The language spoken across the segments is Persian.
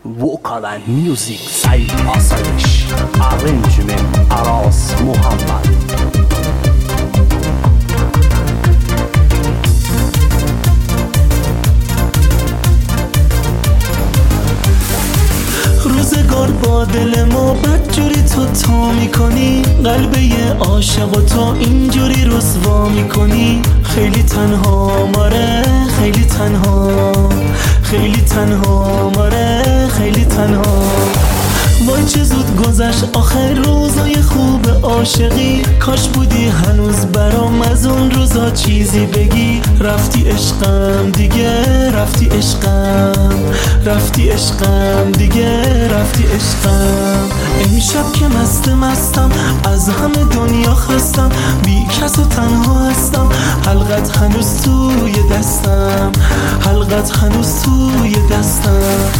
vocal and music Said Asayış, arrangement Aras Muhammad. روزگار با دل ما بدجوری تو تا میکنی، قلب یه عاشق و تو اینجوری رسوا میکنی. خیلی تنها ماره، خیلی تنها، خیلی تنها ماره، خیلی تنها. وای چه زود گذشت آخر روزای خوب عاشقی، کاش بودی هنوز برام از اون روزا چیزی بگی. رفتی عشقم دیگه، رفتی عشقم، رفتی عشقم دیگه، رفتی عشقم. امشب که مستم از همه دنیا خستم، بی کس و تنها هستم. حلقت هنوز توی دستم، حلقت هنوز توی دستم.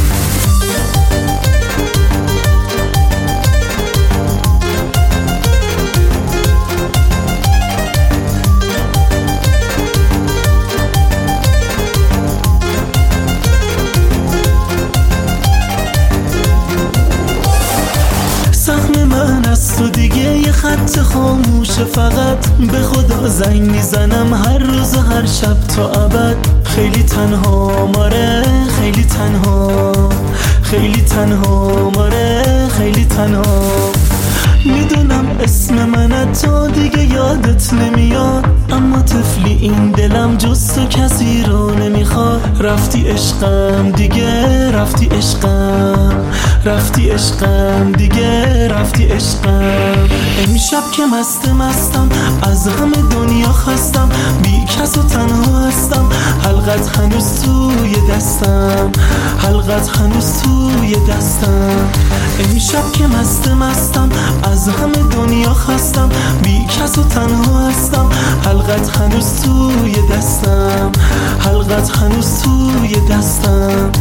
تو دیگه یه خط خاموشه، فقط به خدا زنگ میزنم هر روز و هر شب تا ابد. خیلی تنها ماره، خیلی تنها، خیلی تنها ماره، خیلی تنها. میدونم اسم من تا دیگه یادت نمیاد، اما طفلی این دلم جز تو کسی رو نمیخواد. رفتی عشقم دیگه، رفتی عشقم، رفتی عشقم دیگه، رفتی عشقم. امشب که مستم از همه دنیا خستم، بی کس و تنها هستم. حلقت هنوز توی دستم، حلقت هنوز توی دستم. امشب که مستم از همه دنیا خستم، بی کس و تنها هستم. حلقت هنوز توی دستم، حلقت هنوز توی دستم.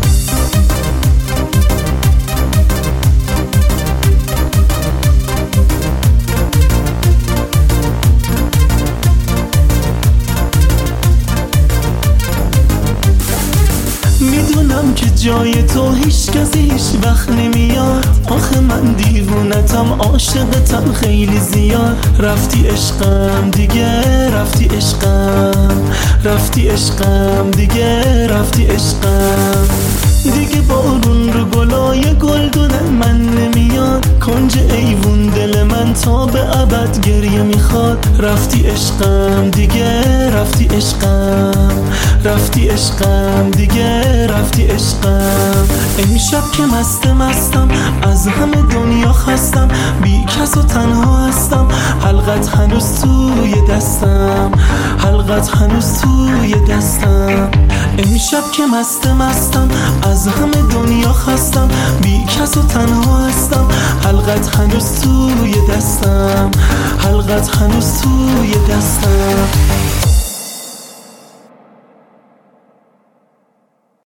میدونم که جای تو هیچ کسی هیچ وقت نمیاد، آخه من دیوونتم، عاشقتم خیلی زیاد. رفتی عشقم دیگه، رفتی عشقم، رفتی عشقم دیگه، رفتی عشقم. دیگه بارون رو گلای گلدون من نمیاد، کنج ایوون دل من تا به ابد گریه میخواد. رفتی عشقم دیگه، رفتی عشقم، رفتی عشقم دیگه، رفتی عشقم. امشب که مستم از همه دنیا خستم، بی کس و تنها هستم. حلقت هنوز توی دستم، حلقت هنوز توی دستم. امشب که مستم از همه دنیا خستم، بی کس و تنها هستم. حلقت هنوز توی دستم، حلقت هنوز توی دستم.